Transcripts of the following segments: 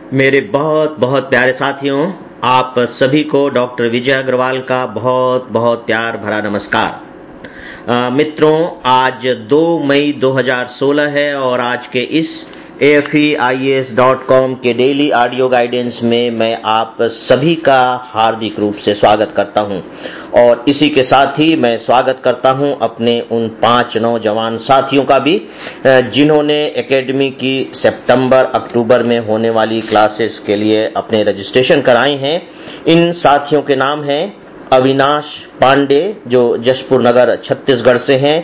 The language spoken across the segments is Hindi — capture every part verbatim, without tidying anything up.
मेरे बहुत बहुत प्यारे साथियों, आप सभी को डॉक्टर विजय अग्रवाल का बहुत बहुत प्यार भरा नमस्कार। अ, मित्रों, आज दो मई दो हज़ार सोलह है और आज के इस A F E I A S dot com के डेली ऑडियो गाइडेंस में मैं आप सभी का हार्दिक रूप से स्वागत करता हूं और इसी के साथ ही मैं स्वागत करता हूं अपने उन पांच नौजवान साथियों का भी जिन्होंने एकेडमी की सितंबर अक्टूबर में होने वाली क्लासेस के लिए अपने रजिस्ट्रेशन कराए हैं। इन साथियों के नाम हैं अविनाश पांडे जो जशपुर नगर छत्तीसगढ़ से हैं,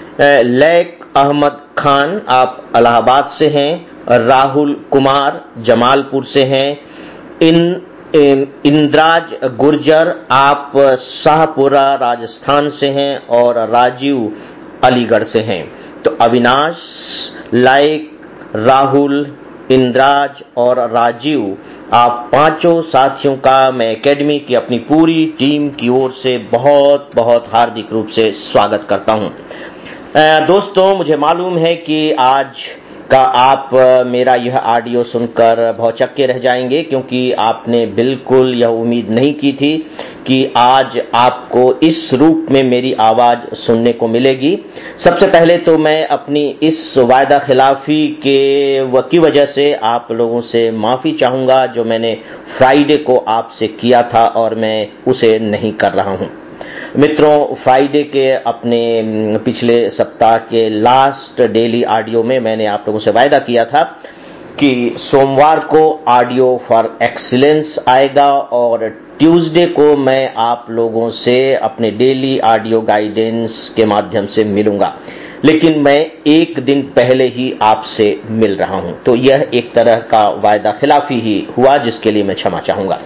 लैक अहमद खान आप इलाहाबाद से हैं, राहुल कुमार जमालपुर से हैं, इन इंद्राज गुर्जर आप शाहपुरा राजस्थान से हैं और राजीव अलीगढ़ से हैं। तो अविनाश, लाइक, राहुल, इंद्राज और राजीव, आप पांचों साथियों का मैं एकेडमी की अपनी पूरी टीम की ओर से बहुत बहुत हार्दिक रूप से स्वागत करता हूं। दोस्तों, मुझे मालूम है कि आज का आप मेरा यह ऑडियो सुनकर भौचक्के रह जाएंगे क्योंकि आपने बिल्कुल यह उम्मीद नहीं की थी कि आज आपको इस रूप में मेरी आवाज सुनने को मिलेगी। सबसे पहले तो मैं अपनी इस वायदा खिलाफी के की वजह से आप लोगों से माफी चाहूंगा जो मैंने फ्राइडे को आपसे किया था और मैं उसे नहीं कर रहा हूं। मित्रों, फ्राइडे के अपने पिछले सप्ताह के लास्ट डेली ऑडियो में मैंने आप लोगों से वायदा किया था कि सोमवार को ऑडियो फॉर एक्सीलेंस आएगा और ट्यूसडे को मैं आप लोगों से अपने डेली ऑडियो गाइडेंस के माध्यम से मिलूंगा, लेकिन मैं एक दिन पहले ही आपसे मिल रहा हूं। तो यह एक तरह का वायदा खिलाफी ही हुआ जिसके लिए मैं क्षमा चाहूंगा।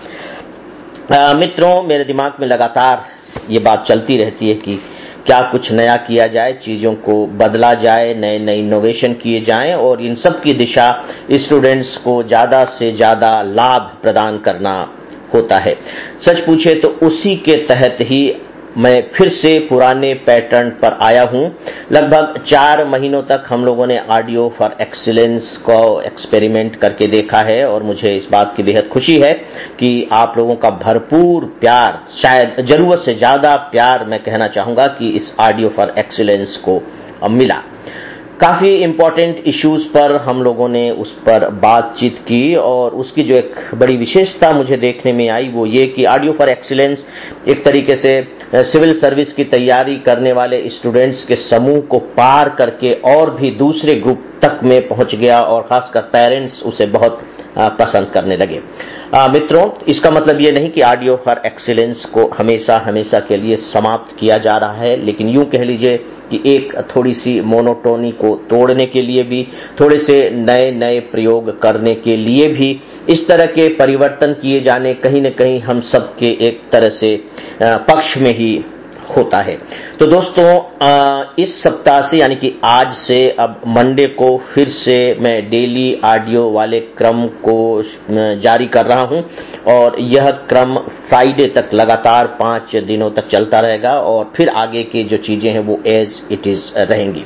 मित्रों, मेरे दिमाग में लगातार ये बात चलती रहती है कि क्या कुछ नया किया जाए, चीजों को बदला जाए, नए नए इनोवेशन किए जाएं और इन सब की दिशा स्टूडेंट्स को ज्यादा से ज्यादा लाभ प्रदान करना होता है। सच पूछे तो उसी के तहत ही मैं फिर से पुराने पैटर्न पर आया हूं। लगभग चार महीनों तक हम लोगों ने ऑडियो फॉर एक्सीलेंस को एक्सपेरिमेंट करके देखा है और मुझे इस बात की बेहद खुशी है कि आप लोगों का भरपूर प्यार, शायद जरूरत से ज्यादा प्यार मैं कहना चाहूंगा कि इस ऑडियो फॉर एक्सीलेंस को मिला। काफी इंपॉर्टेंट इश्यूज पर हम लोगों ने उस पर बातचीत की और उसकी जो एक बड़ी विशेषता मुझे देखने में आई वो ये कि ऑडियो फॉर एक्सीलेंस एक तरीके से सिविल सर्विस की तैयारी करने वाले स्टूडेंट्स के समूह को पार करके और भी दूसरे ग्रुप तक में पहुंच गया और खासकर पेरेंट्स उसे बहुत पसंद करने लगे। आ, मित्रों, इसका मतलब ये नहीं कि ऑडियो फॉर एक्सीलेंस को हमेशा हमेशा के लिए समाप्त किया जा रहा है, लेकिन यूं कह लीजिए कि एक थोड़ी सी मोनोटोनी को तोड़ने के लिए भी, थोड़े से नए नए प्रयोग करने के लिए भी इस तरह के परिवर्तन किए जाने कहीं न कहीं हम सबके एक तरह से पक्ष में ही होता है। तो दोस्तों, इस सप्ताह से यानी कि आज से अब मंडे को फिर से मैं डेली ऑडियो वाले क्रम को जारी कर रहा हूं और यह क्रम फ्राइडे तक लगातार पांच दिनों तक चलता रहेगा और फिर आगे की जो चीजें हैं वो एज इट इज रहेंगी।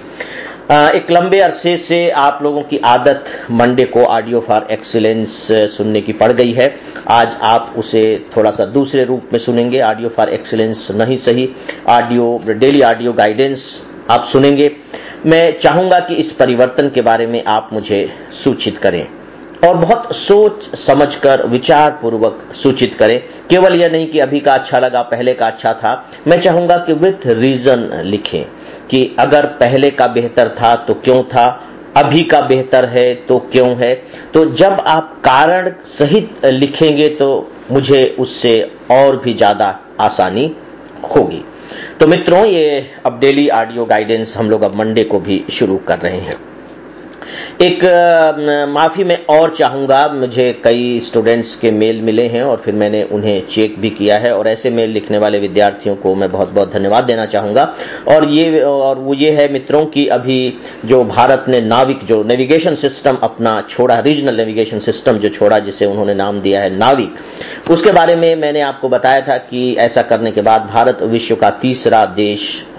एक लंबे अरसे से आप लोगों की आदत मंडे को ऑडियो फॉर एक्सीलेंस सुनने की पड़ गई है। आज आप उसे थोड़ा सा दूसरे रूप में सुनेंगे। ऑडियो फॉर एक्सीलेंस नहीं सही, ऑडियो डेली ऑडियो गाइडेंस आप सुनेंगे। मैं चाहूंगा कि इस परिवर्तन के बारे में आप मुझे सूचित करें और बहुत सोच समझकर विचार पूर्वक सूचित करें। केवल यह नहीं कि अभी का अच्छा लगा, पहले का अच्छा था। मैं चाहूंगा कि विथ रीजन लिखें कि अगर पहले का बेहतर था तो क्यों था, अभी का बेहतर है तो क्यों है। तो जब आप कारण सहित लिखेंगे तो मुझे उससे और भी ज्यादा आसानी होगी। तो मित्रों, ये अब डेली ऑडियो गाइडेंस हम लोग अब मंडे को भी शुरू कर रहे हैं। एक माफी मैं और चाहूंगा, मुझे कई स्टूडेंट्स के मेल मिले हैं और फिर मैंने उन्हें चेक भी किया है और ऐसे मेल लिखने वाले विद्यार्थियों को मैं बहुत बहुत धन्यवाद देना चाहूंगा। और ये और वो ये है मित्रों कि अभी जो भारत ने नाविक जो नेविगेशन सिस्टम अपना छोड़ा, रीजनल नेविगेशन सिस्टम जो छोड़ा, जिसे उन्होंने नाम दिया है नाविक, उसके बारे में मैंने आपको बताया था कि ऐसा करने के बाद भारत विश्व का तीसरा देश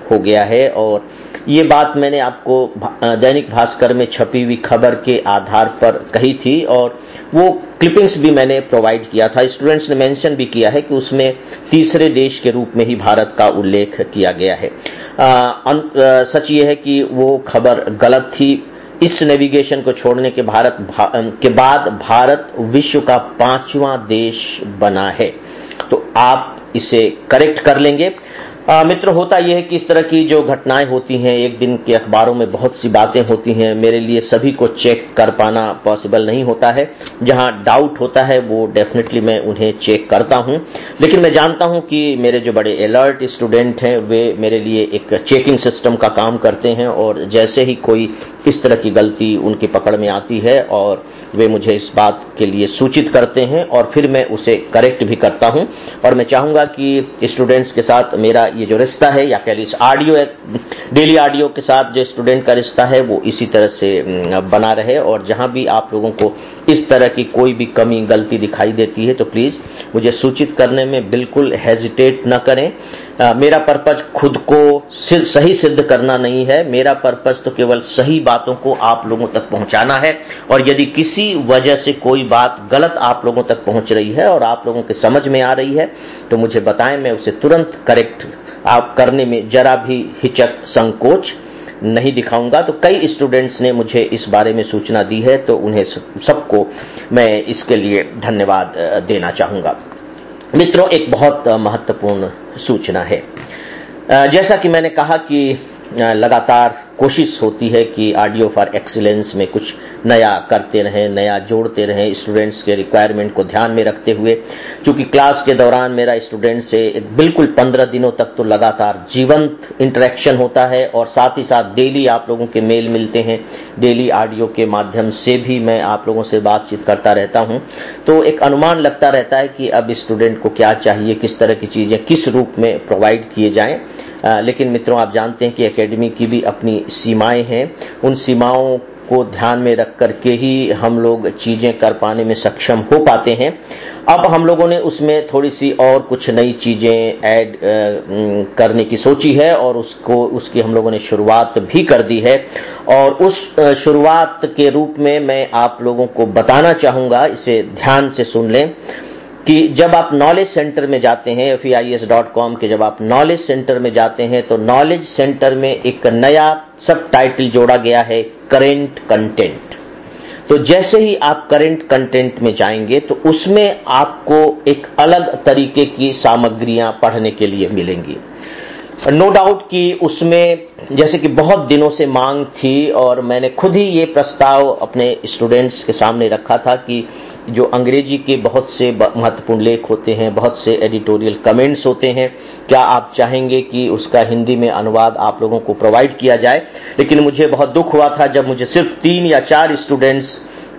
हो गया है। और ये बात मैंने आपको दैनिक भास्कर में छपी हुई खबर के आधार पर कही थी और वो क्लिपिंग्स भी मैंने प्रोवाइड किया था। स्टूडेंट्स ने मेंशन भी किया है कि उसमें तीसरे देश के रूप में ही भारत का उल्लेख किया गया है। आ, अन, आ, सच ये है कि वो खबर गलत थी। इस नेविगेशन को छोड़ने के भारत भा, के बाद भारत विश्व का पांचवां देश बना है। तो आप इसे करेक्ट कर लेंगे। आ, मित्र, होता यह है कि इस तरह की जो घटनाएं होती हैं, एक दिन के अखबारों में बहुत सी बातें होती हैं, मेरे लिए सभी को चेक कर पाना पॉसिबल नहीं होता है। जहां डाउट होता है वो डेफिनेटली मैं उन्हें चेक करता हूं, लेकिन मैं जानता हूं कि मेरे जो बड़े अलर्ट स्टूडेंट हैं वे मेरे लिए एक चेकिंग सिस्टम का काम करते हैं और जैसे ही कोई इस तरह की गलती उनकी पकड़ में आती है और वे मुझे इस बात के लिए सूचित करते हैं और फिर मैं उसे करेक्ट भी करता हूं। और मैं चाहूंगा कि स्टूडेंट्स के साथ मेरा ये जो रिश्ता है, या कह लीजिए ऑडियो डेली ऑडियो के साथ जो स्टूडेंट का रिश्ता है, वो इसी तरह से बना रहे। और जहां भी आप लोगों को इस तरह की कोई भी कमी गलती दिखाई देती है तो प्लीज मुझे सूचित करने में बिल्कुल हेजिटेट न करें। आ, मेरा पर्पज खुद को सही सिद्ध करना नहीं है, मेरा पर्पज तो केवल सही बातों को आप लोगों तक पहुंचाना है। और यदि किसी वजह से कोई बात गलत आप लोगों तक पहुंच रही है और आप लोगों के समझ में आ रही है तो मुझे बताएं, मैं उसे तुरंत करेक्ट आप करने में जरा भी हिचक संकोच नहीं दिखाऊंगा। तो कई स्टूडेंट्स ने मुझे इस बारे में सूचना दी है, तो उन्हें सबको मैं इसके लिए धन्यवाद देना चाहूंगा। मित्रों, एक बहुत महत्वपूर्ण सूचना है। जैसा कि मैंने कहा कि लगातार कोशिश होती है कि ऑडियो फॉर एक्सीलेंस में कुछ नया करते रहें, नया जोड़ते रहें, स्टूडेंट्स के रिक्वायरमेंट को ध्यान में रखते हुए। क्योंकि क्लास के दौरान मेरा स्टूडेंट से बिल्कुल पंद्रह दिनों तक तो लगातार जीवंत इंटरेक्शन होता है और साथ ही साथ डेली आप लोगों के मेल मिलते हैं, डेली ऑडियो के माध्यम से भी मैं आप लोगों से बातचीत करता रहता हूं। तो एक अनुमान लगता रहता है कि अब स्टूडेंट को क्या चाहिए, किस तरह की चीजें किस रूप में प्रोवाइड किए जाएं। आ, लेकिन मित्रों, आप जानते हैं कि एकेडमी की भी अपनी सीमाएं हैं। उन सीमाओं को ध्यान में रख करके ही हम लोग चीजें कर पाने में सक्षम हो पाते हैं। अब हम लोगों ने उसमें थोड़ी सी और कुछ नई चीजें ऐड करने की सोची है और उसको उसकी हम लोगों ने शुरुआत भी कर दी है। और उस शुरुआत के रूप में मैं आप लोगों को बताना चाहूंगा, इसे ध्यान से सुन लें, कि जब आप नॉलेज सेंटर में जाते हैं, F E I S dot com के जब आप नॉलेज सेंटर में जाते हैं तो नॉलेज सेंटर में एक नया सब टाइटल जोड़ा गया है, करेंट कंटेंट। तो जैसे ही आप करेंट कंटेंट में जाएंगे तो उसमें आपको एक अलग तरीके की सामग्रियां पढ़ने के लिए मिलेंगी। नो डाउट कि उसमें जैसे कि बहुत दिनों से मांग थी और मैंने खुद ही ये प्रस्ताव अपने स्टूडेंट्स के सामने रखा था कि जो अंग्रेजी के बहुत से महत्वपूर्ण लेख होते हैं, बहुत से एडिटोरियल कमेंट्स होते हैं, क्या आप चाहेंगे कि उसका हिंदी में अनुवाद आप लोगों को प्रोवाइड किया जाए। लेकिन मुझे बहुत दुख हुआ था जब मुझे सिर्फ तीन या चार स्टूडेंट्स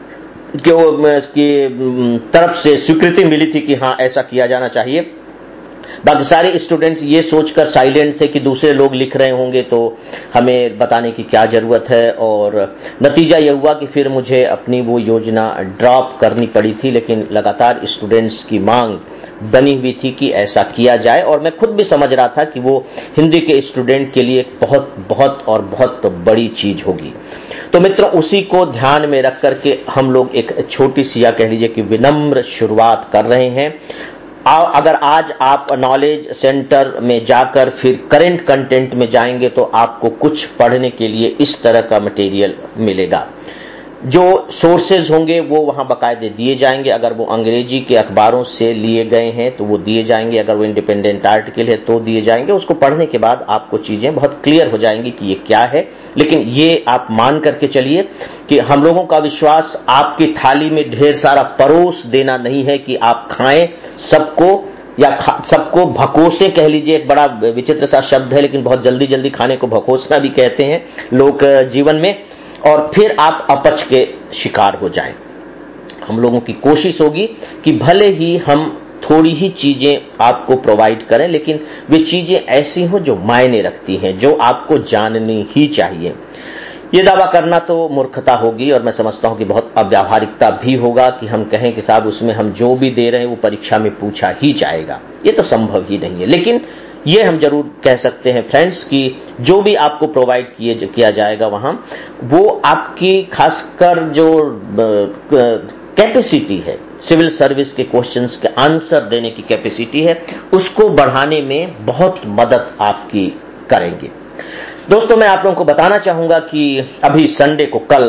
की तरफ से स्वीकृति मिली थी कि हाँ ऐसा किया जाना चाहिए। बाकी सारे स्टूडेंट्स ये सोचकर साइलेंट थे कि दूसरे लोग लिख रहे होंगे तो हमें बताने की क्या जरूरत है। और नतीजा यह हुआ कि फिर मुझे अपनी वो योजना ड्रॉप करनी पड़ी थी। लेकिन लगातार स्टूडेंट्स की मांग बनी हुई थी कि ऐसा किया जाए और मैं खुद भी समझ रहा था कि वो हिंदी के स्टूडेंट के लिए बहुत बहुत और बहुत बड़ी चीज होगी। तो मित्रों, उसी को ध्यान में रख करके हम लोग एक छोटी सी, या कह लीजिए कि विनम्र शुरुआत कर रहे हैं। अगर आज आप नॉलेज सेंटर में जाकर फिर करंट कंटेंट में जाएंगे तो आपको कुछ पढ़ने के लिए इस तरह का मटेरियल मिलेगा। जो सोर्सेज होंगे वो वहां बाकायदे दिए जाएंगे। अगर वो अंग्रेजी के अखबारों से लिए गए हैं तो वो दिए जाएंगे, अगर वो इंडिपेंडेंट आर्टिकल है तो दिए जाएंगे। उसको पढ़ने के बाद आपको चीजें बहुत क्लियर हो जाएंगी कि ये क्या है। लेकिन ये आप मान करके चलिए कि हम लोगों का विश्वास आपकी थाली में ढेर सारा परोस देना नहीं है कि आप खाएं सबको, या सबको भकोसे कह लीजिए। एक बड़ा विचित्र सा शब्द है, लेकिन बहुत जल्दी जल्दी खाने को भकोसना भी कहते हैं लोग जीवन में, और फिर आप अपच के शिकार हो जाएं। हम लोगों की कोशिश होगी कि भले ही हम थोड़ी ही चीजें आपको प्रोवाइड करें, लेकिन वे चीजें ऐसी हो जो मायने रखती हैं, जो आपको जाननी ही चाहिए। ये दावा करना तो मूर्खता होगी और मैं समझता हूं कि बहुत अव्यावहारिकता भी होगा कि हम कहें कि साहब उसमें हम जो भी दे रहे हैं वो परीक्षा में पूछा ही जाएगा। ये तो संभव ही नहीं है। लेकिन ये हम जरूर कह सकते हैं फ्रेंड्स कि जो भी आपको प्रोवाइड किए किया जाएगा वहां, वो आपकी खासकर जो कैपेसिटी है, सिविल सर्विस के क्वेश्चंस के आंसर देने की कैपेसिटी है, उसको बढ़ाने में बहुत मदद आपकी करेंगे। दोस्तों, मैं आप लोगों को बताना चाहूंगा कि अभी संडे को कल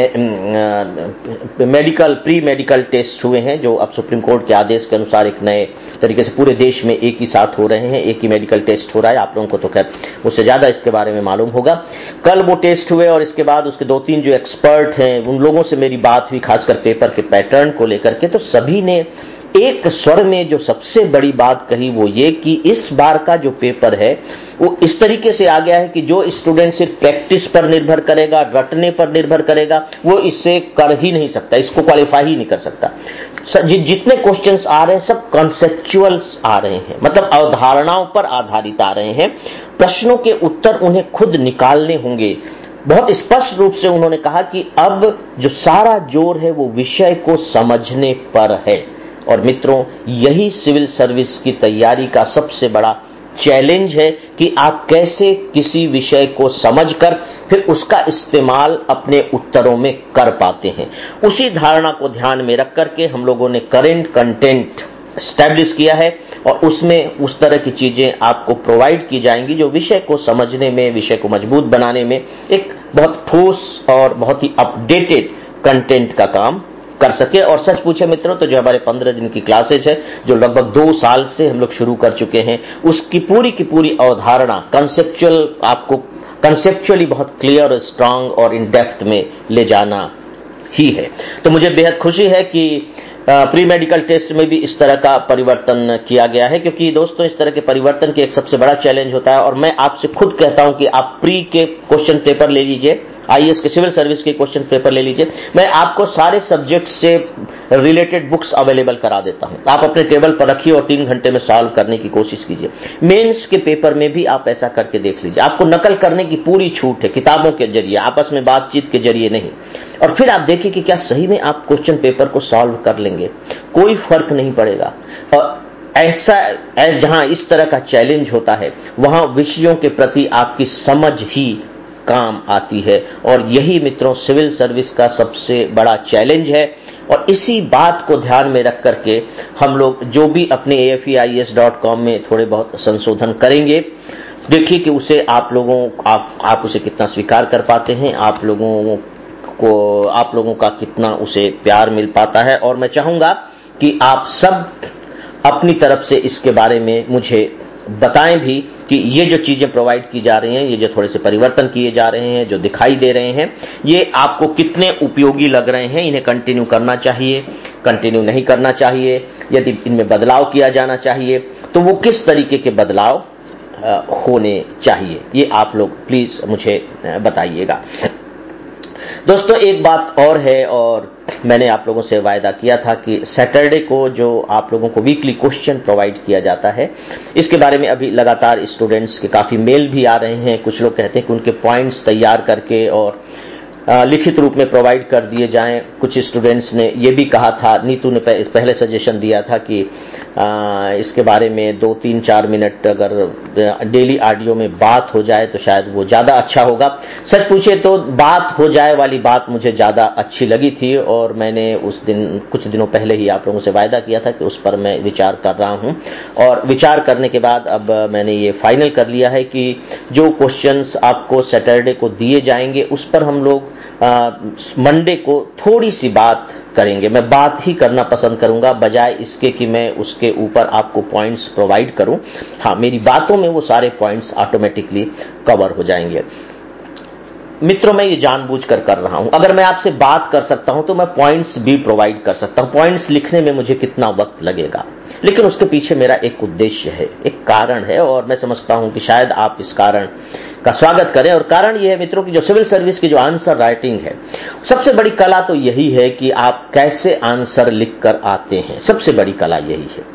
मेडिकल प्री मेडिकल टेस्ट हुए हैं, जो अब सुप्रीम कोर्ट के आदेश के अनुसार एक नए तरीके से पूरे देश में एक ही साथ हो रहे हैं, एक ही मेडिकल टेस्ट हो रहा है। आप लोगों को तो खैर उससे ज्यादा इसके बारे में मालूम होगा। कल वो टेस्ट हुए और इसके बाद उसके दो तीन जो एक्सपर्ट हैं उन लोगों से मेरी बात हुई, खासकर पेपर के पैटर्न को लेकर के। तो सभी ने एक स्वर में जो सबसे बड़ी बात कही वो ये कि इस बार का जो पेपर है वो इस तरीके से आ गया है कि जो स्टूडेंट सिर्फ प्रैक्टिस पर निर्भर करेगा, रटने पर निर्भर करेगा, वो इससे कर ही नहीं सकता, इसको क्वालिफाई ही नहीं कर सकता। जितने क्वेश्चंस आ रहे हैं सब कॉन्सेप्चुअल्स आ रहे हैं, मतलब अवधारणाओं पर आधारित आ रहे हैं। प्रश्नों के उत्तर उन्हें खुद निकालने होंगे। बहुत स्पष्ट रूप से उन्होंने कहा कि अब जो सारा जोर है वो विषय को समझने पर है। और मित्रों, यही सिविल सर्विस की तैयारी का सबसे बड़ा चैलेंज है कि आप कैसे किसी विषय को समझकर फिर उसका इस्तेमाल अपने उत्तरों में कर पाते हैं। उसी धारणा को ध्यान में रख करके हम लोगों ने करेंट कंटेंट एस्टैब्लिश किया है और उसमें उस तरह की चीजें आपको प्रोवाइड की जाएंगी जो विषय को समझने में, विषय को मजबूत बनाने में एक बहुत ठोस और बहुत ही अपडेटेड कंटेंट का काम कर सके। और सच पूछे मित्रों तो जो हमारे पंद्रह दिन की क्लासेस है, जो लगभग दो साल से हम लोग शुरू कर चुके हैं, उसकी पूरी की पूरी अवधारणा कंसेप्चुअल, आपको कंसेप्चुअली बहुत क्लियर और स्ट्रांग और इन डेप्थ में ले जाना ही है। तो मुझे बेहद खुशी है कि प्री मेडिकल टेस्ट में भी इस तरह का परिवर्तन किया गया है, क्योंकि दोस्तों इस तरह के परिवर्तन की एक सबसे बड़ा चैलेंज होता है। और मैं आपसे खुद कहता हूं कि आप प्री के क्वेश्चन पेपर ले लीजिए, आईएएस के सिविल सर्विस के क्वेश्चन पेपर ले लीजिए, मैं आपको सारे सब्जेक्ट से रिलेटेड बुक्स अवेलेबल करा देता हूं। आप अपने टेबल पर रखिए और तीन घंटे में सॉल्व करने की कोशिश कीजिए। मेंस के पेपर में भी आप ऐसा करके देख लीजिए। आपको नकल करने की पूरी छूट है, किताबों के जरिए, आपस में बातचीत के जरिए नहीं। और फिर आप देखिए कि क्या सही में आप क्वेश्चन पेपर को सॉल्व कर लेंगे, कोई फर्क नहीं पड़ेगा। और ऐसा जहां इस तरह का चैलेंज होता है वहां विषयों के प्रति आपकी समझ ही काम आती है। और यही मित्रों सिविल सर्विस का सबसे बड़ा चैलेंज है। और इसी बात को ध्यान में रख करके हम लोग जो भी अपने A F E I A S dot com में थोड़े बहुत संशोधन करेंगे, देखिए कि उसे आप लोगों आप, आप उसे कितना स्वीकार कर पाते हैं, आप लोगों को आप लोगों का कितना उसे प्यार मिल पाता है। और मैं चाहूंगा कि आप सब अपनी तरफ से इसके बारे में मुझे बताएं भी कि ये जो चीजें प्रोवाइड की जा रही हैं, ये जो थोड़े से परिवर्तन किए जा रहे हैं, जो दिखाई दे रहे हैं, ये आपको कितने उपयोगी लग रहे हैं। इन्हें कंटिन्यू करना चाहिए, कंटिन्यू नहीं करना चाहिए, यदि इनमें बदलाव किया जाना चाहिए तो वो किस तरीके के बदलाव होने चाहिए, ये आप लोग प्लीज मुझे बताइएगा। दोस्तों एक बात और है, और मैंने आप लोगों से वायदा किया था कि सैटरडे को जो आप लोगों को वीकली क्वेश्चन प्रोवाइड किया जाता है, इसके बारे में अभी लगातार स्टूडेंट्स के काफी मेल भी आ रहे हैं। कुछ लोग कहते हैं कि उनके पॉइंट्स तैयार करके और आ, लिखित रूप में प्रोवाइड कर दिए जाएं। कुछ स्टूडेंट्स ने ये भी कहा था, नीतू ने पहले सजेशन दिया था कि आ, इसके बारे में दो तीन चार मिनट अगर डेली ऑडियो में बात हो जाए तो शायद वो ज्यादा अच्छा होगा। सच पूछे तो बात हो जाए वाली बात मुझे ज्यादा अच्छी लगी थी और मैंने उस दिन कुछ दिनों पहले ही आप लोगों से वायदा किया था कि उस पर मैं विचार कर रहा हूं। और विचार करने के बाद अब मैंने ये फाइनल कर लिया है कि जो क्वेश्चंस आपको सैटरडे को दिए जाएंगे उस पर हम लोग मंडे को थोड़ी सी बात करेंगे। मैं बात ही करना पसंद करूंगा बजाय इसके कि मैं उसके ऊपर आपको पॉइंट्स प्रोवाइड करूं। हाँ, मेरी बातों में वो सारे पॉइंट्स ऑटोमेटिकली कवर हो जाएंगे। मित्रों, मैं ये जानबूझकर कर रहा हूं। अगर मैं आपसे बात कर सकता हूं तो मैं पॉइंट्स भी प्रोवाइड कर सकता हूं। पॉइंट्स लिखने में मुझे कितना वक्त लगेगा, लेकिन उसके पीछे मेरा एक उद्देश्य है, एक कारण है, और मैं समझता हूं कि शायद आप इस कारण का स्वागत करें। और कारण यह है मित्रों कि जो सिविल सर्विस की जो आंसर राइटिंग है, सबसे बड़ी कला तो यही है कि आप कैसे आंसर लिखकर आते हैं। सबसे बड़ी कला यही है।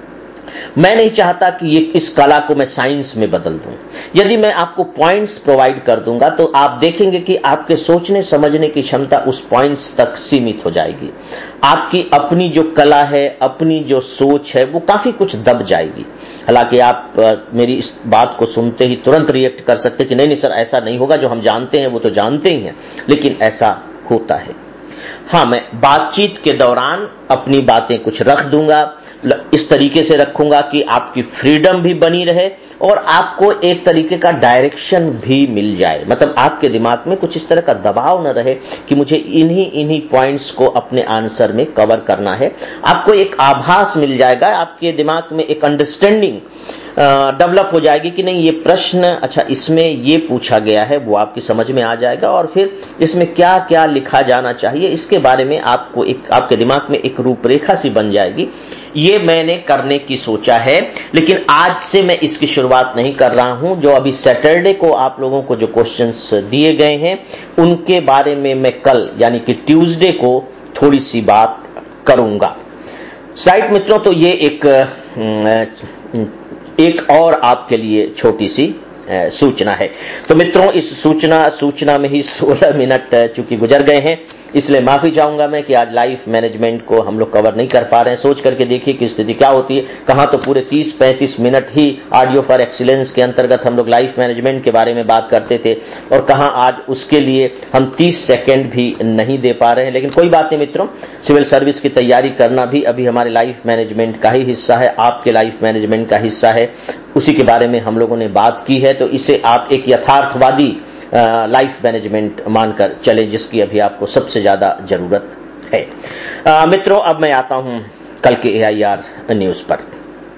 मैं नहीं चाहता कि ये इस कला को मैं साइंस में बदल दूं। यदि मैं आपको पॉइंट्स प्रोवाइड कर दूंगा तो आप देखेंगे कि आपके सोचने समझने की क्षमता उस पॉइंट्स तक सीमित हो जाएगी। आपकी अपनी जो कला है, अपनी जो सोच है, वो काफी कुछ दब जाएगी। हालांकि आप आ, मेरी इस बात को सुनते ही तुरंत रिएक्ट कर सकते कि नहीं नहीं सर ऐसा नहीं होगा, जो हम जानते हैं वो तो जानते ही हैं, लेकिन ऐसा होता है। हाँ, मैं बातचीत के दौरान अपनी बातें कुछ रख दूंगा, इस तरीके से रखूंगा कि आपकी फ्रीडम भी बनी रहे और आपको एक तरीके का डायरेक्शन भी मिल जाए। मतलब आपके दिमाग में कुछ इस तरह का दबाव न रहे कि मुझे इन्हीं इन्हीं पॉइंट्स को अपने आंसर में कवर करना है। आपको एक आभास मिल जाएगा, आपके दिमाग में एक अंडरस्टैंडिंग डेवलप हो जाएगी कि नहीं ये प्रश्न अच्छा इसमें ये पूछा गया है, वो आपकी समझ में आ जाएगा और फिर इसमें क्या क्या लिखा जाना चाहिए इसके बारे में आपको एक आपके दिमाग में एक रूपरेखा सी बन जाएगी। ये मैंने करने की सोचा है, लेकिन आज से मैं इसकी शुरुआत नहीं कर रहा हूं। जो अभी सैटरडे को आप लोगों को जो क्वेश्चंस दिए गए हैं उनके बारे में मैं कल यानी कि ट्यूसडे को थोड़ी सी बात करूंगा। स्लाइड मित्रों, तो ये एक एक और आपके लिए छोटी सी सूचना है। तो मित्रों, इस सूचना सूचना में ही सोलह मिनट चूंकि गुजर गए हैं, इसलिए माफी चाहूंगा मैं कि आज लाइफ मैनेजमेंट को हम लोग कवर नहीं कर पा रहे हैं। सोच करके देखिए कि स्थिति क्या होती है, कहां तो पूरे तीस पैंतीस मिनट ही ऑडियो फॉर एक्सीलेंस के अंतर्गत हम लोग लाइफ मैनेजमेंट के बारे में बात करते थे और कहां आज उसके लिए हम तीस सेकंड भी नहीं दे पा रहे हैं। लेकिन कोई बात नहीं मित्रों, सिविल सर्विस की तैयारी करना भी अभी हमारे लाइफ मैनेजमेंट का ही हिस्सा है, आपके लाइफ मैनेजमेंट का हिस्सा है। उसी के बारे में हम लोगों ने बात की है, तो इसे आप एक यथार्थवादी लाइफ मैनेजमेंट मानकर चलें जिसकी अभी आपको सबसे ज्यादा जरूरत है। आ, मित्रों, अब मैं आता हूं कल के ए आई आर न्यूज पर।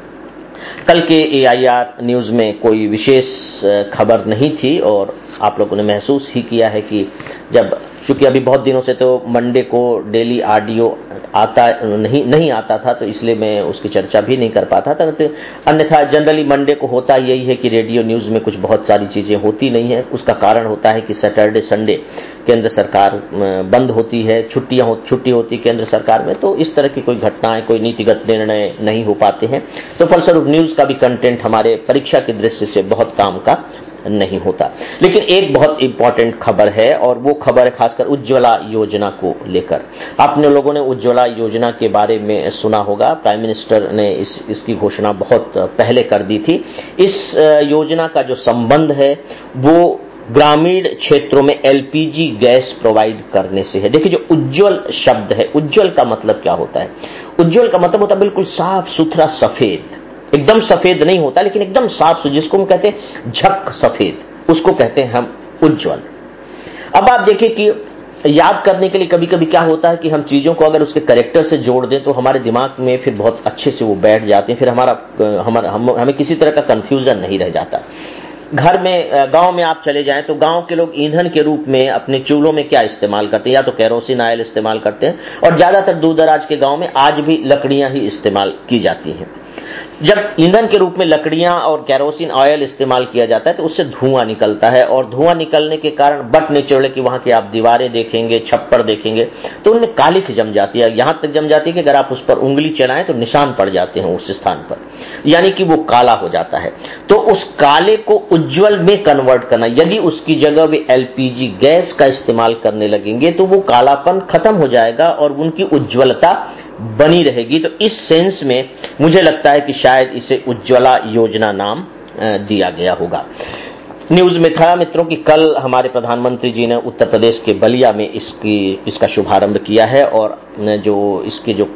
कल के ए आई आर न्यूज में कोई विशेष खबर नहीं थी और आप लोगों ने महसूस ही किया है कि जब क्योंकि अभी बहुत दिनों से तो मंडे को डेली ऑडियो आता नहीं नहीं आता था, तो इसलिए मैं उसकी चर्चा भी नहीं कर पाता था। तो अन्यथा जनरली मंडे को होता यही है कि रेडियो न्यूज में कुछ बहुत सारी चीजें होती नहीं है। उसका कारण होता है कि सैटरडे संडे केंद्र सरकार बंद होती है, छुट्टियां हो, छुट्टी होती केंद्र सरकार में, तो इस तरह की कोई घटनाएं, कोई नीतिगत निर्णय नहीं हो पाते हैं। तो फलस्वरूप न्यूज का भी कंटेंट हमारे परीक्षा की दृष्टि से बहुत काम का नहीं होता। लेकिन एक बहुत इंपॉर्टेंट खबर है और वो खबर है खासकर उज्ज्वला योजना को लेकर। आपने लोगों ने उज्ज्वला योजना के बारे में सुना होगा, प्राइम मिनिस्टर ने इस इसकी घोषणा बहुत पहले कर दी थी। इस योजना का जो संबंध है वो ग्रामीण क्षेत्रों में L P G gas provide करने से है। देखिए, जो उज्ज्वल शब्द है, उज्ज्वल का मतलब क्या होता है? उज्ज्वल का मतलब होता है बिल्कुल साफ सुथरा सफेद। एकदम सफेद नहीं होता लेकिन एकदम साफ सुथरा, जिसको हम कहते हैं झक सफेद, उसको कहते हैं हम उज्ज्वल। अब आप देखिए कि याद करने के लिए कभी कभी क्या होता है कि हम चीजों को अगर उसके कैरेक्टर से जोड़ दें तो हमारे दिमाग में फिर बहुत अच्छे से वो बैठ जाते हैं, फिर हमारा हमारा हम, हमें किसी तरह का कंफ्यूजन नहीं रह जाता। घर में, गांव में आप चले जाएं तो गांव के लोग ईंधन के रूप में अपने चूल्हों में क्या इस्तेमाल करते हैं? या तो केरोसिन ऑयल इस्तेमाल करते हैं और ज्यादातर दूर दराज के गांव में आज भी लकड़ियां ही इस्तेमाल की जाती हैं। जब ईंधन के रूप में लकड़ियां और केरोसिन ऑयल इस्तेमाल किया जाता है तो उससे धुआं निकलता है और धुआं निकलने के कारण बट नेचुरल की वहां की आप दीवारें देखेंगे, छप्पर देखेंगे तो उनमें कालिख जम जाती है। यहां तक जम जाती है कि अगर आप उस पर उंगली चलाएं तो निशान पड़ जाते हैं उस स्थान पर, यानी कि वो काला हो जाता है। तो उस काले को उज्ज्वल में कन्वर्ट करना, यदि उसकी जगह वे एल पी जी गैस का इस्तेमाल करने लगेंगे तो वो कालापन खत्म हो जाएगा और उनकी उज्ज्वलता बनी रहेगी। तो इस सेंस में मुझे लगता है कि शायद इसे उज्ज्वला योजना नाम दिया गया होगा। न्यूज में था मित्रों कि कल हमारे प्रधानमंत्री जी ने उत्तर प्रदेश के बलिया में इसकी इसका शुभारंभ किया है और जो इसके जो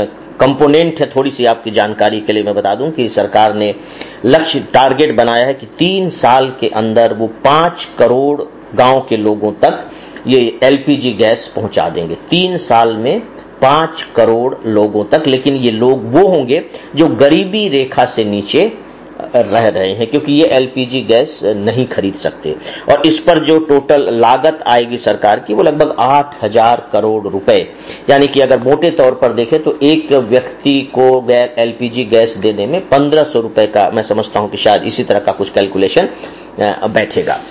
कंपोनेंट है, थोड़ी सी आपकी जानकारी के लिए मैं बता दूं कि सरकार ने लक्ष्य टारगेट बनाया है कि तीन साल के अंदर वो पांच करोड़ गांव के लोगों तक ये एल पी जी गैस पहुंचा देंगे। तीन साल में पांच करोड़ लोगों तक, लेकिन ये लोग वो होंगे जो गरीबी रेखा से नीचे रह रहे हैं क्योंकि ये एल पी जी गैस नहीं खरीद सकते। और इस पर जो टोटल लागत आएगी सरकार की वो लगभग आठ हजार करोड़ रुपए, यानी कि अगर मोटे तौर पर देखें तो एक व्यक्ति को एल पी जी गैस देने में पंद्रह सौ रुपए का, मैं समझता हूं कि शायद इसी तरह का कुछ कैलकुलेशन बैठेगा।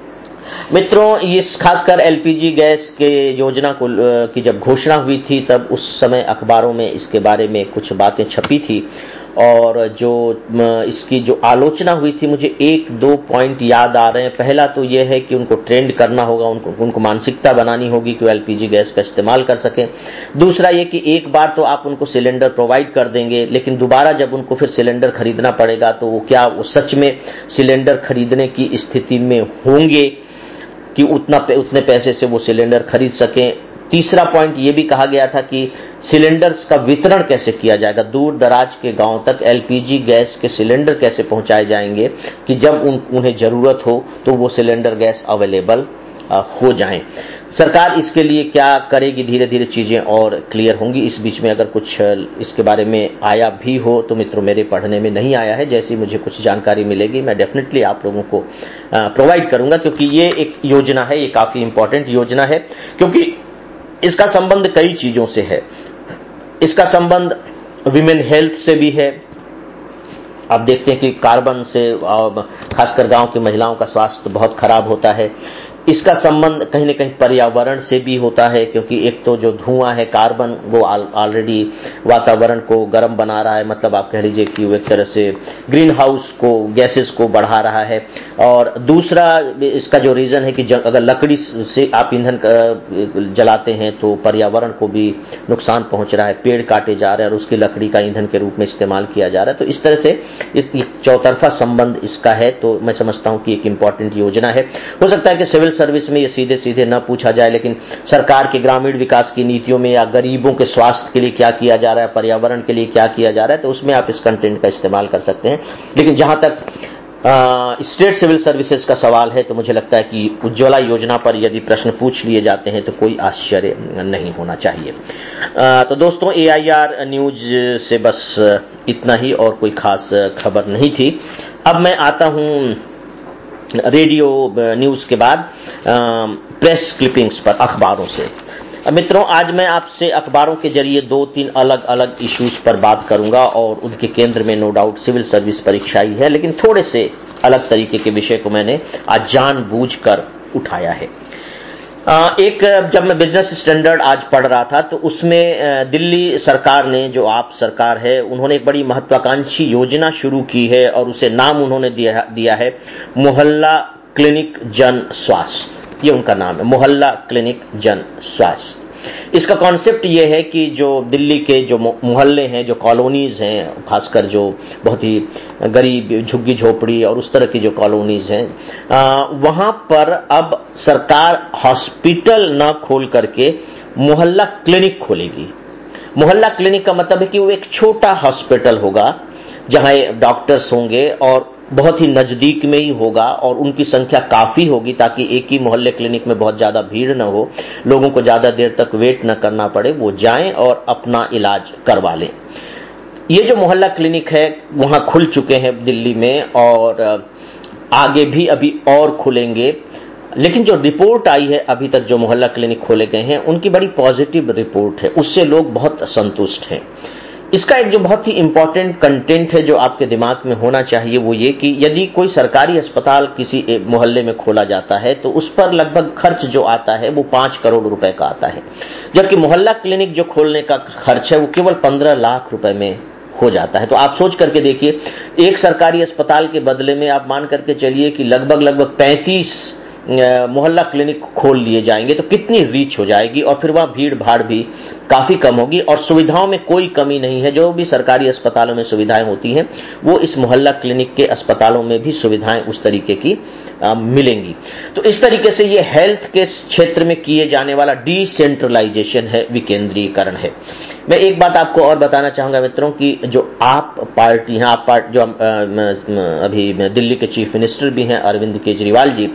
मित्रों, इस खासकर एल पी जी गैस के योजना को की जब घोषणा हुई थी तब उस समय अखबारों में इसके बारे में कुछ बातें छपी थी और जो इसकी जो आलोचना हुई थी, मुझे एक दो पॉइंट याद आ रहे हैं। पहला तो यह है कि उनको ट्रेंड करना होगा, उनको उनको मानसिकता बनानी होगी कि वो एलपीजी गैस का इस्तेमाल कर सकें। दूसरा ये कि एक बार तो आप उनको सिलेंडर प्रोवाइड कर देंगे, लेकिन दोबारा जब उनको फिर सिलेंडर खरीदना पड़ेगा तो वो क्या वो सच में सिलेंडर खरीदने की स्थिति में होंगे कि उतना उतने पैसे से वो सिलेंडर खरीद सकें। तीसरा पॉइंट ये भी कहा गया था कि सिलेंडर्स का वितरण कैसे किया जाएगा, दूर दराज के गांव तक एलपीजी गैस के सिलेंडर कैसे पहुंचाए जाएंगे कि जब उन, उन्हें जरूरत हो तो वो सिलेंडर गैस अवेलेबल हो जाएं। सरकार इसके लिए क्या करेगी, धीरे धीरे चीजें और क्लियर होंगी। इस बीच में अगर कुछ इसके बारे में आया भी हो तो मित्रों मेरे पढ़ने में नहीं आया है, जैसी मुझे कुछ जानकारी मिलेगी मैं डेफिनेटली आप लोगों को प्रोवाइड करूंगा, क्योंकि ये एक योजना है, ये काफी इंपॉर्टेंट योजना है, क्योंकि इसका संबंध कई चीजों से है। इसका संबंध विमेन हेल्थ से भी है। आप देखते हैं कि कार्बन से खासकर गांव की महिलाओं का स्वास्थ्य बहुत खराब होता है। इसका संबंध कहीं न कहीं पर्यावरण से भी होता है, क्योंकि एक तो जो धुआं है कार्बन वो ऑलरेडी वातावरण को गर्म बना रहा है, मतलब आप कह लीजिए कि वो एक तरह से ग्रीन हाउस को गैसेस को बढ़ा रहा है। और दूसरा इसका जो रीजन है कि अगर लकड़ी से आप ईंधन जलाते हैं तो पर्यावरण को भी नुकसान पहुंच रहा है, पेड़ काटे जा रहे हैं और उसकी लकड़ी का ईंधन के रूप में इस्तेमाल किया जा रहा है। तो इस तरह से इस चौतरफा संबंध इसका है। तो मैं समझता हूं कि एक इंपॉर्टेंट योजना है। हो सकता है कि सिविल सर्विस में ये सीधे सीधे न पूछा जाए, लेकिन सरकार के ग्रामीण विकास की नीतियों में या गरीबों के स्वास्थ्य के लिए क्या किया जा रहा है, पर्यावरण के लिए क्या किया जा रहा है, तो उसमें आप इस कंटेंट का इस्तेमाल कर सकते हैं। लेकिन जहां तक स्टेट सिविल सर्विसेज का सवाल है तो मुझे लगता है कि उज्ज्वला योजना पर यदि प्रश्न पूछ लिए जाते हैं तो कोई आश्चर्य नहीं होना चाहिए। आ, तो दोस्तों एआईआर न्यूज से बस इतना ही और कोई खास खबर नहीं थी। अब मैं आता हूं रेडियो न्यूज के बाद प्रेस क्लिपिंग्स पर, अखबारों से। मित्रों आज मैं आपसे अखबारों के जरिए दो तीन अलग अलग इश्यूज पर बात करूंगा और उनके केंद्र में नो डाउट सिविल सर्विस परीक्षा ही है, लेकिन थोड़े से अलग तरीके के विषय को मैंने आज जानबूझकर उठाया है। एक जब मैं बिजनेस स्टैंडर्ड आज पढ़ रहा था तो उसमें दिल्ली सरकार ने, जो आप सरकार है, उन्होंने एक बड़ी महत्वाकांक्षी योजना शुरू की है और उसे नाम उन्होंने दिया, दिया है मोहल्ला क्लिनिक जन स्वास्थ्य। ये उनका नाम है, मोहल्ला क्लिनिक जन स्वास्थ्य। इसका कॉन्सेप्ट ये है कि जो दिल्ली के जो मोहल्ले हैं, जो कॉलोनीज हैं, खासकर जो बहुत ही गरीब झुग्गी झोपड़ी और उस तरह की जो कॉलोनीज हैं, वहां पर अब सरकार हॉस्पिटल न खोल करके मोहल्ला क्लिनिक खोलेगी। मोहल्ला क्लिनिक का मतलब है कि वो एक छोटा हॉस्पिटल होगा जहां डॉक्टर्स होंगे और बहुत ही नजदीक में ही होगा और उनकी संख्या काफी होगी ताकि एक ही मोहल्ले क्लिनिक में बहुत ज्यादा भीड़ न हो, लोगों को ज्यादा देर तक वेट न करना पड़े, वो जाएं और अपना इलाज करवा लें। ये जो मोहल्ला क्लिनिक है वहां खुल चुके हैं दिल्ली में और आगे भी अभी और खुलेंगे, लेकिन जो रिपोर्ट आई है अभी तक जो मोहल्ला क्लिनिक खोले गए हैं उनकी बड़ी पॉजिटिव रिपोर्ट है, उससे लोग बहुत संतुष्ट हैं। इसका एक जो बहुत ही इंपॉर्टेंट कंटेंट है जो आपके दिमाग में होना चाहिए वो ये कि यदि कोई सरकारी अस्पताल किसी मोहल्ले में खोला जाता है तो उस पर लगभग खर्च जो आता है वो पांच करोड़ रुपए का आता है, जबकि मोहल्ला क्लिनिक जो खोलने का खर्च है वो केवल पंद्रह लाख रुपए में हो जाता है। तो आप सोच करके देखिए, एक सरकारी अस्पताल के बदले में आप मान करके चलिए कि लगभग लगभग पैंतीस मोहल्ला क्लिनिक खोल लिए जाएंगे तो कितनी रीच हो जाएगी और फिर वहां भीड़ भाड़ भी काफी कम होगी और सुविधाओं में कोई कमी नहीं है। जो भी सरकारी अस्पतालों में सुविधाएं होती हैं वो इस मोहल्ला क्लिनिक के अस्पतालों में भी सुविधाएं उस तरीके की आ, मिलेंगी। तो इस तरीके से ये हेल्थ के क्षेत्र में किए जाने वाला डिसेंट्रलाइजेशन है, विकेंद्रीकरण है। मैं एक बात आपको और बताना चाहूंगा मित्रों कि जो आप पार्टी हैं, आप पार्टी जो अभी दिल्ली के चीफ मिनिस्टर भी हैं अरविंद केजरीवाल जी,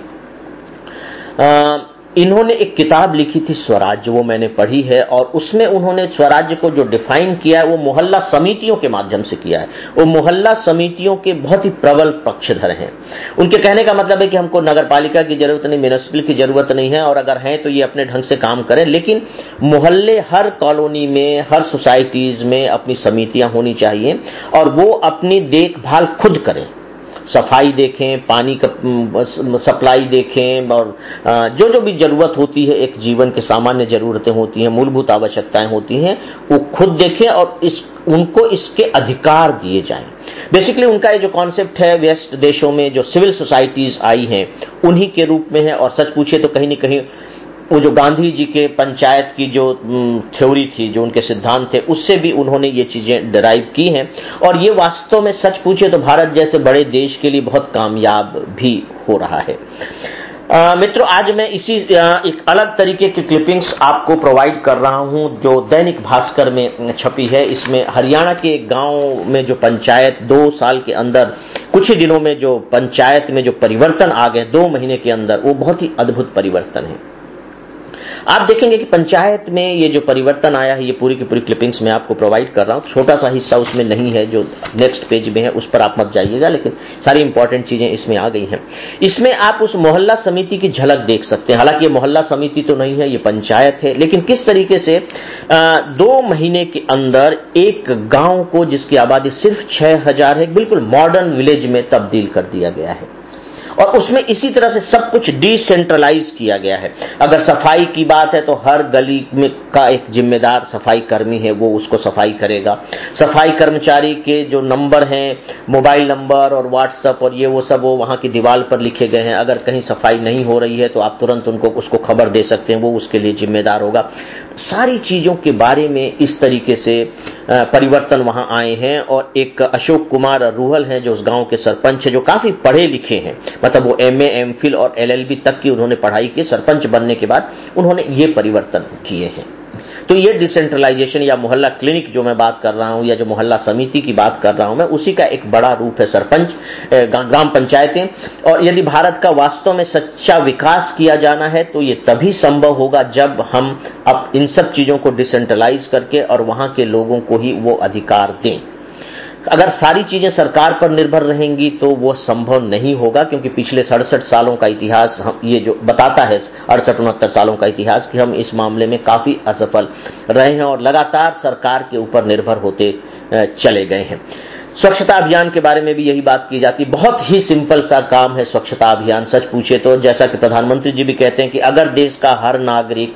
आ, इन्होंने एक किताब लिखी थी स्वराज्य, वो मैंने पढ़ी है और उसमें उन्होंने स्वराज्य को जो डिफाइन किया है वो मोहल्ला समितियों के माध्यम से किया है। वो मोहल्ला समितियों के बहुत ही प्रबल पक्षधर हैं। उनके कहने का मतलब है कि हमको नगरपालिका की जरूरत नहीं, म्युनिसिपल की जरूरत नहीं है और अगर है तो ये अपने ढंग से काम करें, लेकिन मोहल्ले हर कॉलोनी में, हर सोसाइटीज में अपनी समितियां होनी चाहिए और वो अपनी देखभाल खुद करें। सफाई देखें, पानी का सप्लाई देखें, और जो जो भी जरूरत होती है, एक जीवन के सामान्य जरूरतें होती हैं, मूलभूत आवश्यकताएं होती हैं, वो खुद देखें और इस उनको इसके अधिकार दिए जाएं। बेसिकली उनका ये जो कॉन्सेप्ट है वेस्ट देशों में जो सिविल सोसाइटीज आई हैं उन्हीं के रूप में है। और सच पूछिए तो कहीं न कहीं वो जो गांधी जी के पंचायत की जो थ्योरी थी, जो उनके सिद्धांत थे, उससे भी उन्होंने ये चीजें डिराइव की हैं। और ये वास्तव में सच पूछे तो भारत जैसे बड़े देश के लिए बहुत कामयाब भी हो रहा है। आ, मित्रों, आज मैं इसी आ, एक अलग तरीके की क्लिपिंग्स आपको प्रोवाइड कर रहा हूं जो दैनिक भास्कर में छपी है। इसमें हरियाणा के एक गांव में जो पंचायत दो साल के अंदर, कुछ ही दिनों में जो पंचायत में जो परिवर्तन आ गए दो महीने के अंदर, वो बहुत ही अद्भुत परिवर्तन है। आप देखेंगे कि पंचायत में ये जो परिवर्तन आया है, ये पूरी की पूरी क्लिपिंग्स मैं आपको प्रोवाइड कर रहा हूं। छोटा सा हिस्सा उसमें नहीं है जो नेक्स्ट पेज में है, उस पर आप मत जाइएगा, लेकिन सारी इंपॉर्टेंट चीजें इसमें आ गई हैं। इसमें आप उस मोहल्ला समिति की झलक देख सकते हैं। हालांकि ये मोहल्ला समिति तो नहीं है, ये पंचायत है, लेकिन किस तरीके से आ, दो महीने के अंदर एक गांव को, जिसकी आबादी सिर्फ छह हजार है, बिल्कुल मॉडर्न विलेज में तब्दील कर दिया गया है। और उसमें इसी तरह से सब कुछ डिसेंट्रलाइज किया गया है। अगर सफाई की बात है तो हर गली में का एक जिम्मेदार सफाई कर्मी है, वो उसको सफाई करेगा। सफाई कर्मचारी के जो नंबर हैं, मोबाइल नंबर और व्हाट्सएप और ये वो सब वो वहां की दीवार पर लिखे गए हैं। अगर कहीं सफाई नहीं हो रही है तो आप तुरंत उनको उसको खबर दे सकते हैं, वो उसके लिए जिम्मेदार होगा। सारी चीजों के बारे में इस तरीके से परिवर्तन वहां आए हैं। और एक अशोक कुमार रूहल हैं जो उस गांव के सरपंच हैं, जो काफी पढ़े लिखे हैं, मतलब वो एमए, एमफिल और एलएलबी तक की उन्होंने पढ़ाई की। सरपंच बनने के बाद उन्होंने ये परिवर्तन किए हैं। तो ये डिसेंट्रलाइजेशन या मोहल्ला क्लिनिक जो मैं बात कर रहा हूं, या जो मोहल्ला समिति की बात कर रहा हूं मैं, उसी का एक बड़ा रूप है सरपंच, ग्राम पंचायतें। और यदि भारत का वास्तव में सच्चा विकास किया जाना है तो ये तभी संभव होगा जब हम अब इन सब चीजों को डिसेंट्रलाइज करके और वहां के लोगों को ही वो अधिकार दें। अगर सारी चीजें सरकार पर निर्भर रहेंगी तो वो संभव नहीं होगा, क्योंकि पिछले सड़सठ सालों का इतिहास हम ये जो बताता है, अड़सठ उनहत्तर सालों का इतिहास, कि हम इस मामले में काफी असफल रहे हैं और लगातार सरकार के ऊपर निर्भर होते चले गए हैं। स्वच्छता अभियान के बारे में भी यही बात की जाती है। बहुत ही सिंपल सा काम है स्वच्छता अभियान। सच पूछे तो जैसा कि प्रधानमंत्री जी भी कहते हैं कि अगर देश का हर नागरिक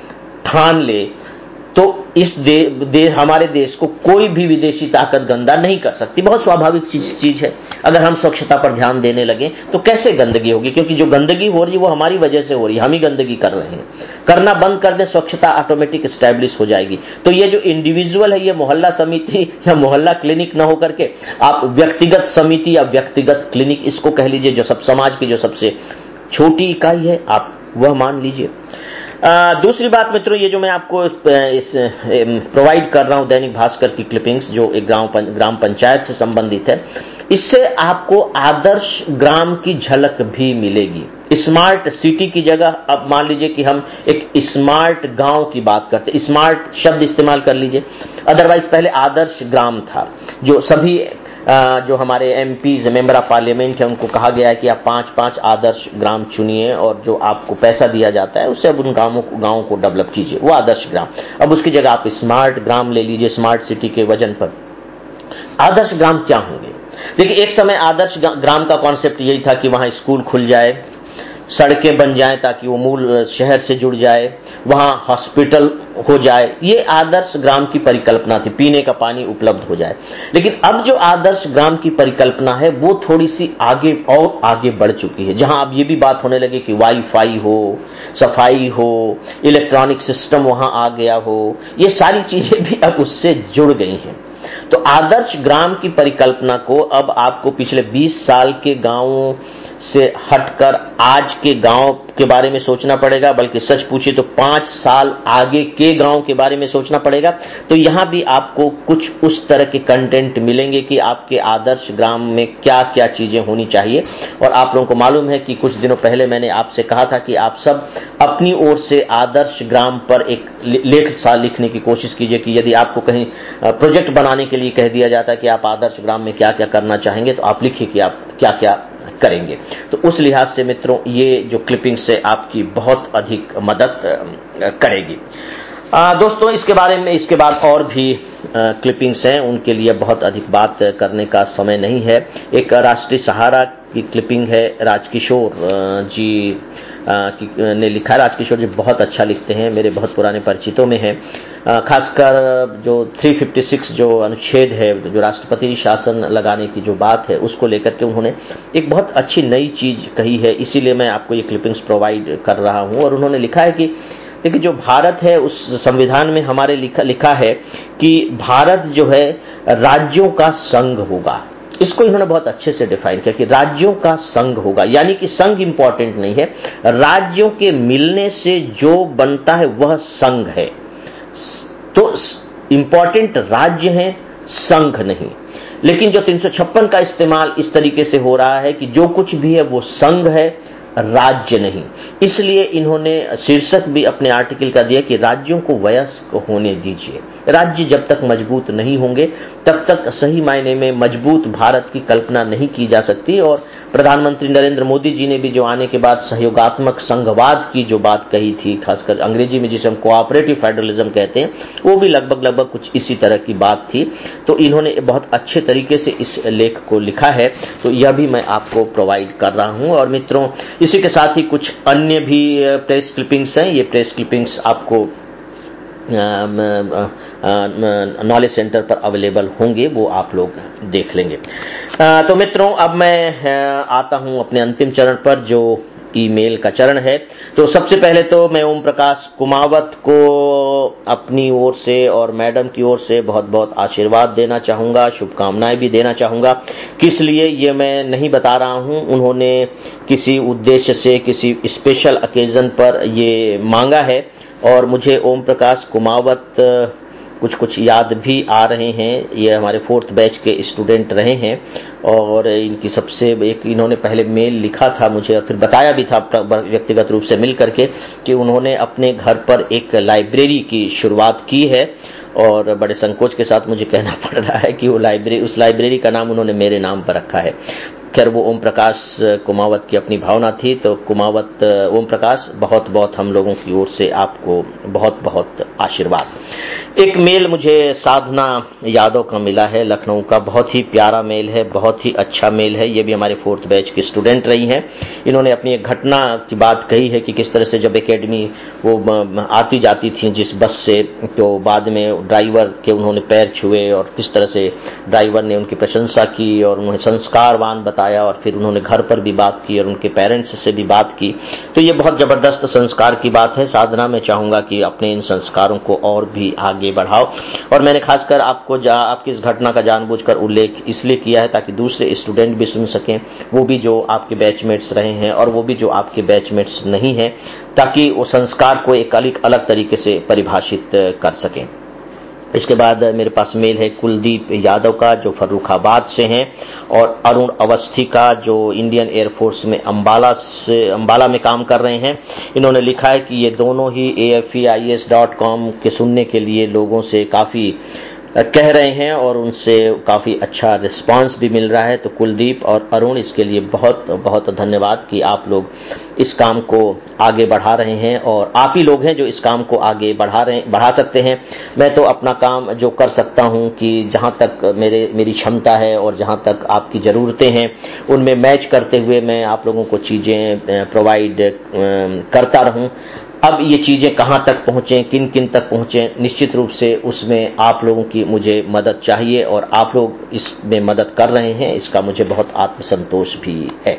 ठान ले तो इस दे, दे, हमारे देश को कोई भी विदेशी ताकत गंदा नहीं कर सकती। बहुत स्वाभाविक चीज चीज है। अगर हम स्वच्छता पर ध्यान देने लगे तो कैसे गंदगी होगी, क्योंकि जो गंदगी हो रही है वो हमारी वजह से हो रही है, हम ही गंदगी कर रहे हैं। करना बंद कर दे, स्वच्छता ऑटोमेटिक एस्टैब्लिश हो जाएगी। तो ये जो इंडिविजुअल है, ये मोहल्ला समिति या मोहल्ला क्लिनिक न होकर के आप व्यक्तिगत समिति या व्यक्तिगत क्लिनिक इसको कह लीजिए, जो सब समाज की जो सबसे छोटी इकाई है, आप वह मान लीजिए। आ, दूसरी बात मित्रों, ये जो मैं आपको इस प्रोवाइड कर रहा हूं दैनिक भास्कर की क्लिपिंग्स, जो एक गांव ग्राम पंचायत से संबंधित है, इससे आपको आदर्श ग्राम की झलक भी मिलेगी। स्मार्ट सिटी की जगह अब मान लीजिए कि हम एक स्मार्ट गांव की बात करते हैं, स्मार्ट शब्द इस्तेमाल कर लीजिए। अदरवाइज पहले आदर्श ग्राम था, जो सभी जो हमारे एमपीज, मेंबर ऑफ पार्लियामेंट है, उनको कहा गया है कि आप पांच पांच आदर्श ग्राम चुनिए और जो आपको पैसा दिया जाता है उससे अब उन गांवों को गांवों को डेवलप कीजिए, वो आदर्श ग्राम। अब उसकी जगह आप स्मार्ट ग्राम ले लीजिए, स्मार्ट सिटी के वजन पर। आदर्श ग्राम क्या होंगे? देखिए, एक समय आदर्श ग्राम का कॉन्सेप्ट यही था कि वहां स्कूल खुल जाए, सड़कें बन जाएं ताकि वो मूल शहर से जुड़ जाए, वहां हॉस्पिटल हो जाए। ये आदर्श ग्राम की परिकल्पना थी, पीने का पानी उपलब्ध हो जाए। लेकिन अब जो आदर्श ग्राम की परिकल्पना है वो थोड़ी सी आगे और आगे बढ़ चुकी है, जहां अब ये भी बात होने लगी कि वाईफाई हो, सफाई हो, इलेक्ट्रॉनिक सिस्टम वहां आ गया हो, ये सारी चीजें भी अब उससे जुड़ गई हैं। तो आदर्श ग्राम की परिकल्पना को अब आपको पिछले बीस साल के गांवों से हटकर आज के गांव के बारे में सोचना पड़ेगा, बल्कि सच पूछिए तो पांच साल आगे के गांव के बारे में सोचना पड़ेगा। तो यहां भी आपको कुछ उस तरह के कंटेंट मिलेंगे कि आपके आदर्श ग्राम में क्या क्या चीजें होनी चाहिए। और आप लोगों को मालूम है कि कुछ दिनों पहले मैंने आपसे कहा था कि आप सब अपनी ओर से आदर्श ग्राम पर एक लेख सा लिखने की कोशिश कीजिए, कि यदि आपको कहीं प्रोजेक्ट बनाने के लिए कह दिया जाता है कि आप आदर्श ग्राम में क्या क्या करना चाहेंगे, तो आप लिखिए कि आप क्या क्या करेंगे। तो उस लिहाज से मित्रों, ये जो क्लिपिंग से आपकी बहुत अधिक मदद करेगी। आ, दोस्तों, इसके बारे में इसके बाद और भी क्लिपिंग्स हैं उनके लिए बहुत अधिक बात करने का समय नहीं है। एक राष्ट्रीय सहारा की क्लिपिंग है, राजकिशोर जी ने लिखा है। राजकिशोर जी बहुत अच्छा लिखते हैं, मेरे बहुत पुराने परिचितों में हैं। खासकर जो तीन सौ छप्पन जो अनुच्छेद है, जो राष्ट्रपति शासन लगाने की जो बात है, उसको लेकर के उन्होंने एक बहुत अच्छी नई चीज कही है, इसीलिए मैं आपको ये क्लिपिंग्स प्रोवाइड कर रहा हूं। और उन्होंने लिखा है कि देखिए, जो भारत है उस संविधान में हमारे लिखा लिखा है कि भारत जो है राज्यों का संघ होगा। इसको इन्होंने बहुत अच्छे से डिफाइन किया कि राज्यों का संघ होगा, यानी कि संघ इंपॉर्टेंट नहीं है, राज्यों के मिलने से जो बनता है वह संघ है। तो इंपॉर्टेंट राज्य हैं, संघ नहीं। लेकिन जो तीन सौ छप्पन का इस्तेमाल इस तरीके से हो रहा है कि जो कुछ भी है वो संघ है, राज्य नहीं। इसलिए इन्होंने शीर्षक भी अपने आर्टिकल का दिया कि राज्यों को वयस्क होने दीजिए। राज्य जब तक मजबूत नहीं होंगे तब तक सही मायने में मजबूत भारत की कल्पना नहीं की जा सकती। और प्रधानमंत्री नरेंद्र मोदी जी ने भी जो आने के बाद सहयोगात्मक संघवाद की जो बात कही थी, खासकर अंग्रेजी में जिसे हम कोऑपरेटिव फेडरलिज्म कहते हैं, वो भी लगभग लगभग कुछ इसी तरह की बात थी। तो इन्होंने बहुत अच्छे तरीके से इस लेख को लिखा है, तो यह भी मैं आपको प्रोवाइड कर रहा हूं। और मित्रों, इसी के साथ ही कुछ अन्य भी प्रेस क्लिपिंग्स हैं। ये प्रेस क्लिपिंग्स आपको नॉलेज सेंटर पर अवेलेबल होंगे, वो आप लोग देख लेंगे। आ, तो मित्रों, अब मैं आता हूं अपने अंतिम चरण पर, जो ईमेल का चरण है। तो सबसे पहले तो मैं ओम प्रकाश कुमावत को अपनी ओर से और मैडम की ओर से बहुत बहुत आशीर्वाद देना चाहूंगा, शुभकामनाएं भी देना चाहूंगा। किस लिए ये मैं नहीं बता रहा हूं, उन्होंने किसी उद्देश्य से, किसी स्पेशल ओकेजन पर ये मांगा है और मुझे ओम प्रकाश कुमावत कुछ कुछ याद भी आ रहे हैं। ये हमारे फोर्थ बैच के स्टूडेंट रहे हैं और इनकी सबसे एक इन्होंने पहले मेल लिखा था मुझे और फिर बताया भी था व्यक्तिगत रूप से मिल करके कि उन्होंने अपने घर पर एक लाइब्रेरी की शुरुआत की है। और बड़े संकोच के साथ मुझे कहना पड़ रहा है कि वो लाइब्रेरी, उस लाइब्रेरी का नाम उन्होंने मेरे नाम पर रखा है। खैर, वो ओम प्रकाश कुमावत की अपनी भावना थी। तो कुमावत ओम प्रकाश, बहुत बहुत हम लोगों की ओर से आपको बहुत बहुत आशीर्वाद। एक मेल मुझे साधना यादव का मिला है, लखनऊ का। बहुत ही प्यारा मेल है, बहुत ही अच्छा मेल है। ये भी हमारे फोर्थ बैच की स्टूडेंट रही हैं। इन्होंने अपनी एक घटना की बात कही है कि किस तरह से जब एकेडमी वो आती जाती थी जिस बस से, तो बाद में ड्राइवर के उन्होंने पैर छुए और किस तरह से ड्राइवर ने उनकी प्रशंसा की और उन्हें संस्कारवान बताया और फिर उन्होंने घर पर भी बात की और उनके पेरेंट्स से भी बात की। तो ये बहुत जबरदस्त संस्कार की बात है। साधना में चाहूंगा कि अपने इन संस्कारों को और भी आगे बढ़ाओ। और मैंने खासकर आपको आपकी इस घटना का जानबूझकर उल्लेख इसलिए किया है ताकि दूसरे स्टूडेंट भी सुन सकें, वो भी जो आपके बैचमेट्स रहे हैं और वो भी जो आपके बैचमेट्स नहीं हैं, ताकि वो संस्कार को एक अलग अलग तरीके से परिभाषित कर सकें। इसके बाद मेरे पास मेल है कुलदीप यादव का, जो फर्रुखाबाद से हैं, और अरुण अवस्थी का, जो इंडियन एयरफोर्स में अंबाला से अंबाला में काम कर रहे हैं। इन्होंने लिखा है कि ये दोनों ही A F E I S dot com के सुनने के लिए लोगों से काफी कह रहे हैं और उनसे काफी अच्छा रिस्पांस भी मिल रहा है। तो कुलदीप और अरुण, इसके लिए बहुत बहुत धन्यवाद कि आप लोग इस काम को आगे बढ़ा रहे हैं और आप ही लोग हैं जो इस काम को आगे बढ़ा रहे बढ़ा सकते हैं। मैं तो अपना काम जो कर सकता हूं कि जहां तक मेरे मेरी क्षमता है और जहां तक आपकी जरूरतें हैं उनमें मैच करते हुए मैं आप लोगों को चीजें प्रोवाइड करता रहूं। अब ये चीजें कहां तक पहुंचे, किन किन तक पहुंचे, निश्चित रूप से उसमें आप लोगों की मुझे मदद चाहिए और आप लोग इसमें मदद कर रहे हैं, इसका मुझे बहुत आत्मसंतोष भी है।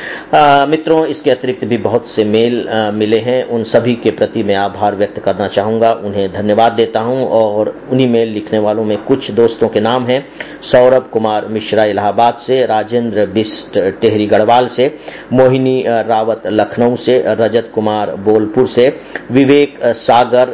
आ, मित्रों, इसके अतिरिक्त भी बहुत से मेल आ, मिले हैं। उन सभी के प्रति मैं आभार व्यक्त करना चाहूंगा, उन्हें धन्यवाद देता हूं। और उन्हीं मेल लिखने वालों में कुछ दोस्तों के नाम हैं। सौरभ कुमार मिश्रा इलाहाबाद से, राजेंद्र बिस्ट टेहरी गढ़वाल से, मोहिनी रावत लखनऊ से, रजत कुमार बोलपुर से, विवेक सागर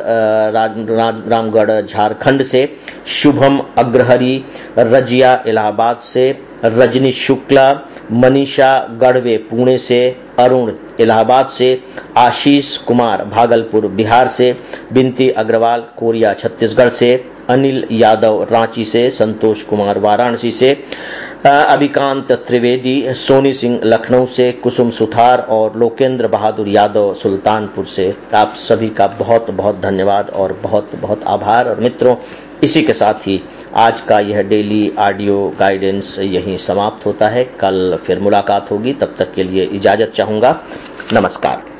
रामगढ़ झारखंड से, शुभम अग्रहरी रजिया इलाहाबाद से, रजनी शुक्ला, मनीषा गढ़वे पुणे से, अरुण इलाहाबाद से, आशीष कुमार भागलपुर बिहार से, बिनती अग्रवाल कोरिया छत्तीसगढ़ से, अनिल यादव रांची से, संतोष कुमार वाराणसी से, अभिकांत त्रिवेदी सोनी सिंह लखनऊ से, कुसुम सुथार और लोकेंद्र बहादुर यादव सुल्तानपुर से। आप सभी का बहुत बहुत धन्यवाद और बहुत बहुत आभार। और मित्रों, इसी के साथ ही आज का यह डेली ऑडियो गाइडेंस यहीं समाप्त होता है। कल फिर मुलाकात होगी, तब तक के लिए इजाजत चाहूंगा। नमस्कार।